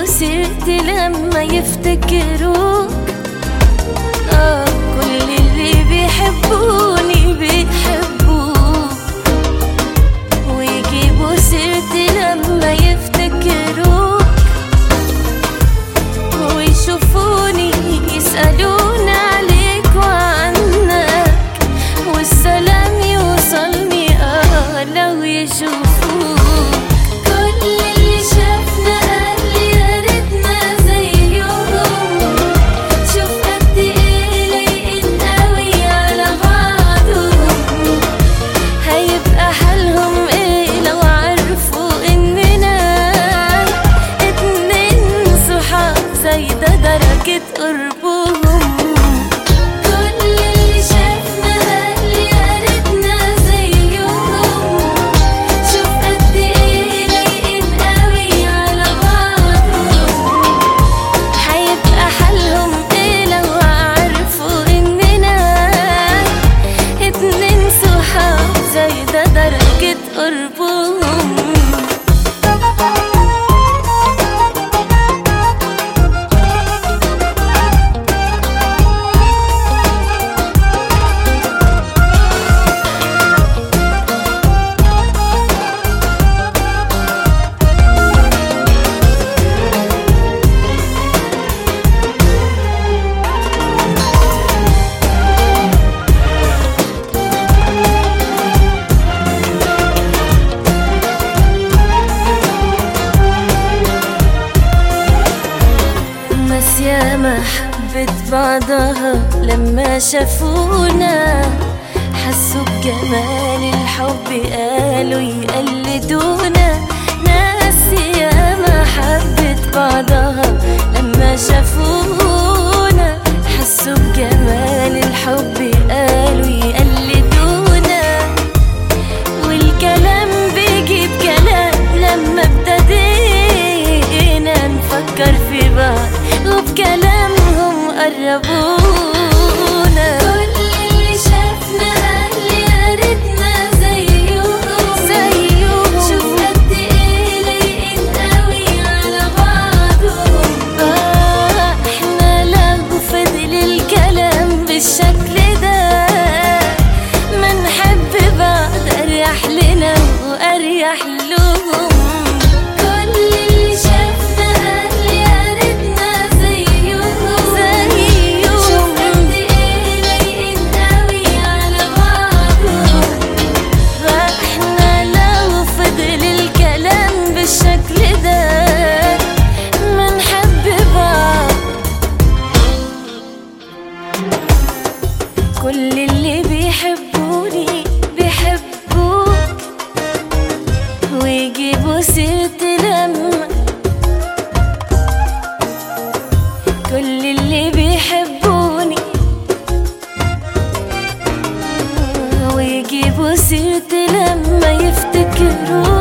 ويجيبوا سيرتي لما يفتكروك. كل اللي بيحبوني بيحبوك، ويجيبوا سيرتي لما يفتكروك، ويشوفوني يسألون عليك وعنك، والسلام يوصلني لو يشوفوك. كل اللي شافنا قال لي يا ريتنا زيهم، شوف قد ايه لايقين قوي على بعضهم. هيبقى حالهم ايه لو عرفوا اننا اتنين صحاب زي ده درجة قربهم. كل اللي شافنا قال لي يا ريتنا زيهم، شوف قد ايه لايقين قوي على بعضهم. هيبقى حالهم ايه لو عرفوا اننا اتنين صحاب زي ده درجة قربهم. ناس ياما حبت بعضها لما شافونا، حسوا بجمال الحب قالوا يقلدونا. ناس ياما حبت بعضها لما شافونا، حسوا بجمال الحب قالوا يقلدونا. والكلام بيجيب كلام لما ابتدينا نفكر في بعض، وبكلامهم قربونا. كل اللي شافنا قال لي يا ريتنا زيهم، شوف قد ايه لايقين قوي على بعضهم. احنا لو فضل الكلام بالشكل ده ما نحب بعض، اريح لنا واريح لهم. كل اللي شافنا قال لي يا ريتنا زيهم، شوف قد ايه لايقين قوي على بعضهم. احنا لو فضل الكلام بالشكل ده ما نحب بعض. كل اللي بيحبوني بيحبوك، ويجيبوا سيرتي لما كل اللي بيحبوني، ويجيبوا سيرتي لما يفتكروك.